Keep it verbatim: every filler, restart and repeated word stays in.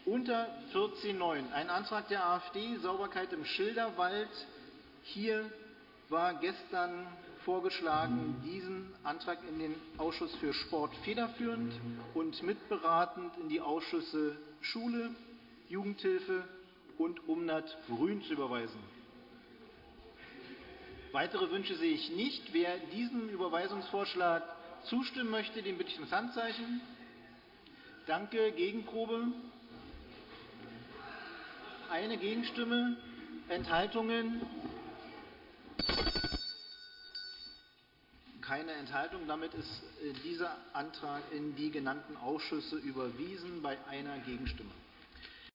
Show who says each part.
Speaker 1: Unter vierzehn Punkt neun, ein Antrag der AfD, Sauberkeit im Schilderwald. Hier war gestern vorgeschlagen, diesen Antrag in den Ausschuss für Sport federführend und mitberatend in die Ausschüsse Schule, Jugendhilfe und Umwelt Grün zu überweisen. Weitere Wünsche sehe ich nicht. Wer diesem Überweisungsvorschlag zustimmen möchte, den bitte ich ums Handzeichen. Danke. Gegenprobe? Eine Gegenstimme. Enthaltungen? Keine Enthaltung. Damit ist dieser Antrag in die genannten Ausschüsse überwiesen bei einer Gegenstimme.